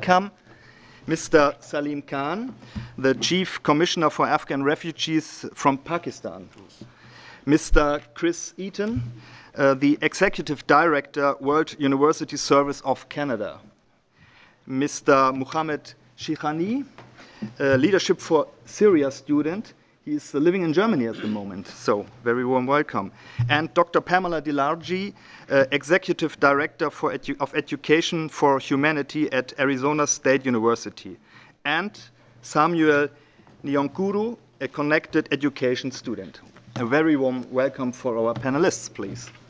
welcome Mr. Salim Khan, the Chief Commissioner for Afghan Refugees from Pakistan. Mr. Chris Eaton, the Executive Director, World University Service of Canada. Mr. Muhammad Shikhani, Leadership for Syria student. He's living in Germany at the moment, so very warm welcome. And Dr. Pamela Dilarji, Executive Director of Education for Humanity at Arizona State University. And Samuel Nyonkuru, a Connected Education student. A very warm welcome for our panelists, please.